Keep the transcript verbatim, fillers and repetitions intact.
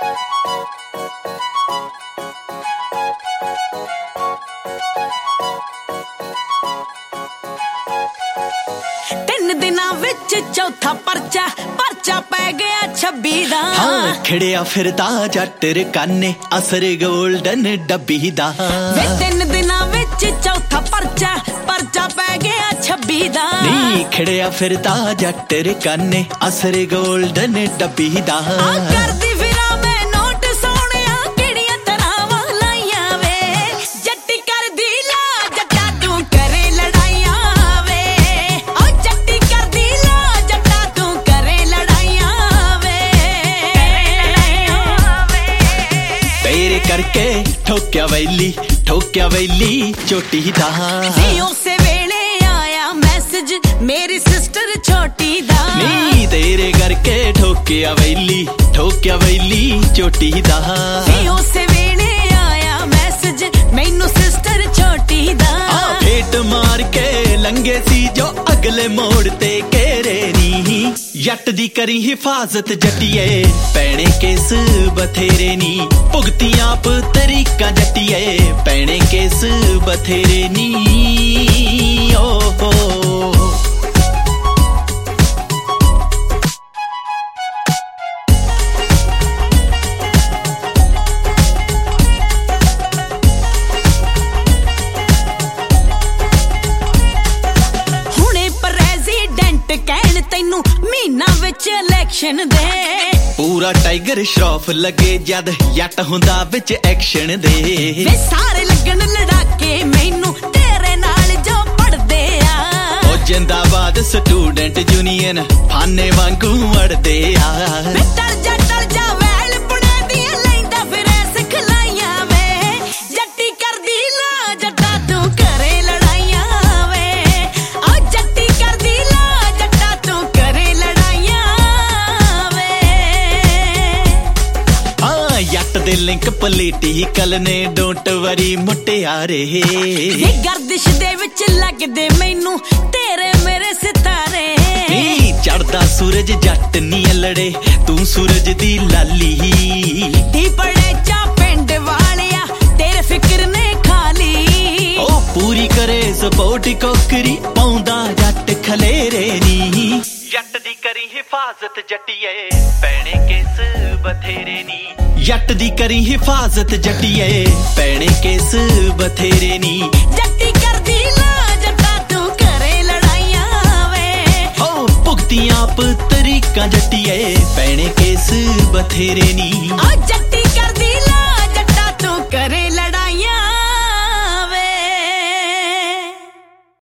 ਤਿੰਨ ਦਿਨਾਂ ਵਿੱਚ ਚੌਥਾ ਪਰਚਾ ਪਰਚਾ ਪੈ ਗਿਆ ਛੱਬੀ ਦਾ। ਹਾਂ ਖੜਿਆ ਫਿਰਦਾ ਜੱਟ ਰਕਾਨੇ ਅਸਰ ਗੋਲਡਨ ਡੱਬੀ ਦਾ। ਵੇ ਤਿੰਨ ਦਿਨਾਂ ਵਿੱਚ ਚੌਥਾ ਪਰਚਾ ਪਰਚਾ ਪੈ ਗਿਆ ਛੱਬੀ ਦਾ। ਨੀ ਖੜਿਆ ਫਿਰਦਾ ਜੱਟ ਰਕਾਨੇ ਅਸਰ ਗੋਲਡਨ ਡੱਬੀ ਦਾ। ਆ ਕਰਦੀ ਫਿਰਾਂ ਮੈਂ ਨੋਟ ਸੋਹਣਿਆ ਕਿਹੜੀਆਂ ਤਰ੍ਹਾਂ ਲਾਈਆਂ ਵੇ। ਜੱਟੀ ਕਰਦੀ ਲਾ ਜੱਟਾ ਤੂੰ ਕਰੇ ਲੜਾਈਆਂ ਵੇ। ਓ ਜੱਟੀ ਕਰਦੀ ਲਾ ਜੱਟਾ ਤੂੰ ਕਰੇ ਲੜਾਈਆਂ ਵੇ। ਤੇਰੇ ਕਰਕੇ ਠੋਕਿਆ ਵੈਲੀ ਠੋਕਿਆ ਵੈਲੀ ਚੋਟੀ ਦਾ। ਨੀ ਉਸੇ ਵੇਲੇ ਆਇਆ ਮੈਸੇਜ ਮੇਰੀ ਸਿਸਟਰ ਛੋਟੀ ਦਾ। ਨੀ ਤੇਰੇ ਕਰਕੇ ਠੋਕਿਆ ਵੈਲੀ ਠੋਕਿਆ ਵੈਲੀ ਚੋਟੀ ਦਾ। ਨੀ ਉਸੇ ਵੇਲੇ ਆਇਆ ਮੈਸੇਜ ਮੈਨੂੰ ਸਿਸਟਰ ਛੋਟੀ ਦਾ। ਆ ਫੇਟ ਮਾਰ ਕੇ ਲੰਗੇ ਸੀ ਜੋ ਅਗਲੇ ਮੋੜ ਤੇ ਘੇਰੇ ਨੀ। ਜੱਟ ਦੀ ਕਰੀ ਹਿਫਾਜ਼ਤ ਜੱਟੀਏ ਪੈਣੇ ਕੇਸ ਬਥੇਰੇ ਨੀ। ਭੁਗਤੀਆਂ ਆਪ ਤਰੀਕਾ ਜੱਟੀਏ ਪੈਣੇ ਕੇਸ ਬਥੇਰੇ ਨੀ। ਓ ਹੋ ਕਹਿਣ ਤੈਨੂੰ ਮਹੀਨਾ ਵਿੱਚ ਇਲੈਕਸ਼ਨ ਦੇ। ਪੂਰਾ ਟਾਈਗਰ ਸ਼ਰੋਫ ਲੱਗੇ ਜਦ ਜੱਟ ਹੁੰਦਾ ਵਿੱਚ ਐਕਸ਼ਨ ਦੇ। ਵੇ ਸਾਰੇ ਲੱਗਣ ਲੜਾਕੇ ਮੈਨੂੰ ਤੇਰੇ ਨਾਲ ਜੋ ਪੜਦੇ ਆ। ਉਹ ਜਿੰਦਾਬਾਦ ਸਟੂਡੈਂਟ ਯੂਨੀਅਨ ਫਾਨੇ ਵਾਂਗੂ ਅੜਦੇ ਆ। ਵੇ ਟਰ ਜਾ ਟਰ ਜਾ ਵੈਲ ਪੁਣਾ ਦੀਆਂ ਲੈਂਦਾ ਫਿਰੇ ਸਿਖਲਾਈਆਂ ਵੇ। ਜੱਟੀ ਕਰਦੀ ਲਾ ਜੱਟਾ ਤੂੰ ਕਰੇ ਲੜਾਈਆਂ ਵੇ। ਆ ਜੱਟੀ ਕਰਦੀ ਲਾ ਜੱਟਾ ਤੂੰ ਕਰੇ ਲੜਾਈਆਂ ਵੇ। ਆ ਜੱਟ ਦੇ ਲਿੰਕ ਪੋਲੀਟੀਕਲ ਨੇ ਡੋਂਟ ਵਰੀ ਮੁਟਿਆਰੇ। ਇਹ ਗਰਦਿਸ਼ ਦੇ ਵਿੱਚ ਲੱਗਦੇ ਮੈਨੂੰ ਤੇਰੇ ਮੇਰੇ ਸਿਤਾਰੇ। ਨੀ ਚੜਦਾ ਸੂਰਜ ਜੱਟ ਨੀ ਲੜੇ ਤੂੰ ਸੂਰਜ ਦੀ ਲਾਲੀ। ਢੀ ਪੜੇ ਚਾ ਪਿੰਡ ਵਾਲਿਆ ਤੇਰੇ ਫਿਕਰ ਨੇ ਖਾਲੀ। ਉਹ ਪੂਰੀ ਕਰੇ ਸਪੋਰਟ ਕੋਕਰੀ ਪਾਉਂਦਾ ਜੱਟ ਖਲੇਰੇ ਨੀ। ਜੱਟ ਦੀ ਕਰੀ ਹਿਫਾਜ਼ਤ ਜੱਟੀਏ ਪੈਣੇ ਕੇਸ ਬਥੇਰੇ ਨੀ। ਜੱਟ ਦੀ ਕਰੀ ਹਿਫਾਜ਼ਤ ਜੱਟੀਏ ਪੈਣੇ ਕੇਸ ਬਥੇਰੇ ਨੀ। ਜੱਟੀ ਕਰਦੀ ਲਾ ਜੱਟਾ ਤੂੰ ਕਰੇ ਲੜਾਈਆਂ ਵੇ। ਹੋ ਭੁਗਤੀਆਂ ਆਪ ਤਰੀਕਾ ਜੱਟੀਏ ਪੈਣੇ ਕੇਸ ਬਥੇਰੇ ਨੀ।